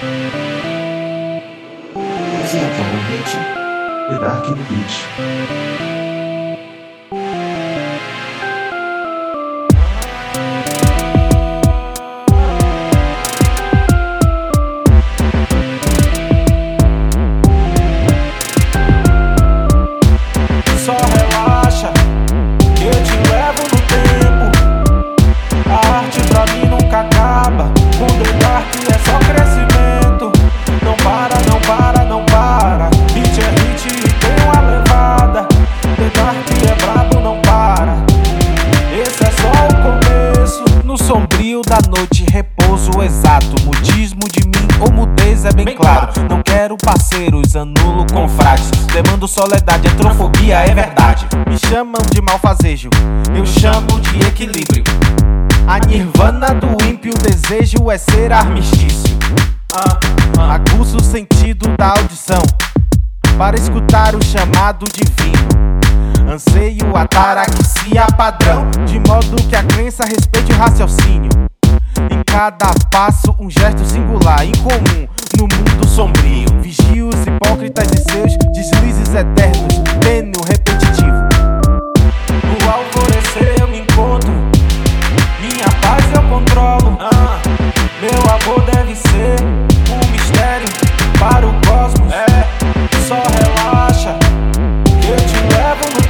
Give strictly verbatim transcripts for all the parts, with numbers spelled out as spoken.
Acidentalmente, The Dark no Beat. Só relaxa, que eu te levo no tempo. A arte pra mim nunca acaba. Com The Dark é só crescimento. Não para, não para, não para. Hit é hit e tem uma levada. The Dark é brabo, não para. Esse é só o começo. No sombrio da noite, repouso exato. Mudismo de mim ou mudez é bem, bem claro. claro Não quero parceiros, anulo confrades. Demando soledade, heterofobia é verdade. Me chamam de malfazejo, eu chamo de equilíbrio. A nirvana do ímpio desejo é ser armistício. ah, ah. Aguço o sentido da audição para escutar o chamado divino. Anseio a taraxia padrão, de modo que a crença respeite o raciocínio. Em cada passo um gesto singular, incomum no mundo sombrio. Vigio os hipócritas e seus deslizes eternos, tênue repetitivo. No alvorecer eu me encontro, minha paz eu controlo. ah, Meu amor deve ser um mistério para o cosmos. É, só relaxa, que eu te levo no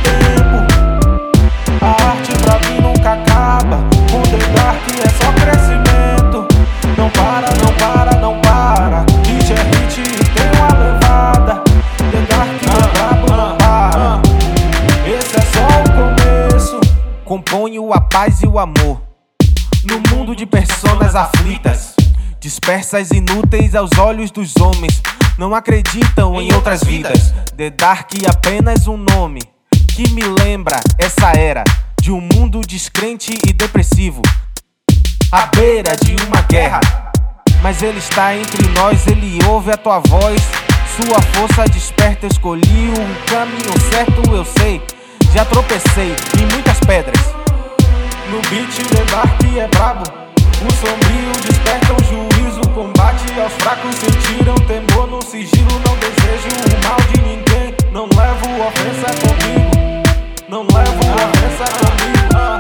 tempo. A arte pra mim nunca acaba. Com The Dark é só crescimento. Não para, não para, não para. Hit é hit e tem uma levada. The Dark é brabo, não para. Esse é só o começo. Componho a paz e o amor no mundo de personas aflitas, dispersas e inúteis aos olhos dos homens. Não acreditam em outras vidas. The Dark é apenas um nome que me lembra essa era de um mundo descrente e depressivo, à beira de uma guerra. Mas ele está entre nós, ele ouve a tua voz. Sua força desperta, eu escolhi o caminho certo, eu sei. Já tropecei em muitas pedras. No beat The Dark é brabo. O sombrio desperta o juízo. Combate aos fracos, sentiram temor no sigilo. Não desejo o mal de ninguém. Não levo ofensa comigo. Não levo ofensa comigo. ah.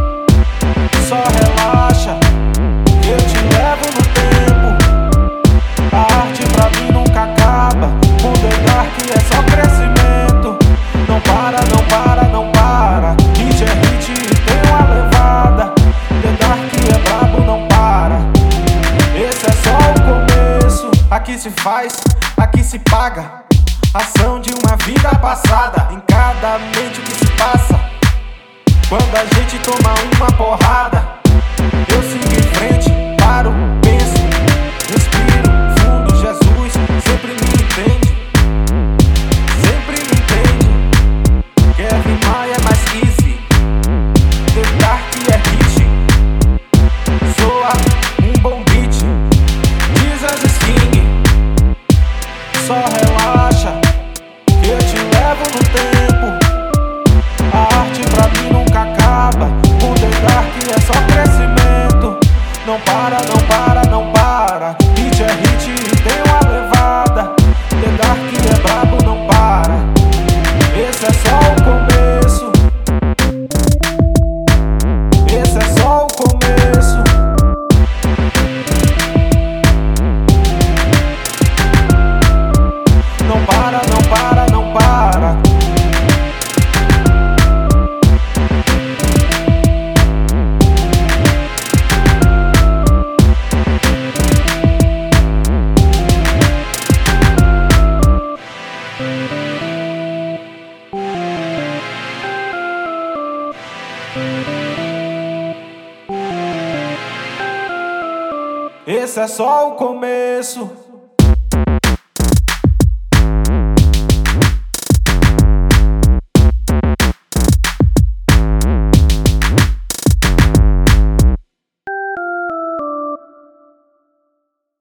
Só relaxa, que eu te levo no tempo. A arte pra mim nunca acaba. Com The Dark é só crescimento. Não para, não para, não para. Hit é hit e tem uma levada. The Dark é brabo, não para. Esse é só o começo. Aqui se faz, aqui se paga. Ação de uma vida passada. Em cada mente que se passa. Quando a gente toma uma porrada, eu sigo em frente, paro, penso, respiro fundo. Jesus sempre me entende, sempre me entende. Quer rimar é mais easy. The Dark é hit, soa um bom beat. Jesus is king. Só relaxa, que eu te levo no tempo. A arte pra mim nunca acaba. Com The Dark é só crescimento. Não para, não para, não para. Hit é hit e tem uma levada. The Dark é brabo, não para. Esse é só o começo. Esse é só o começo. Não para, não para, não para. Esse é só o começo.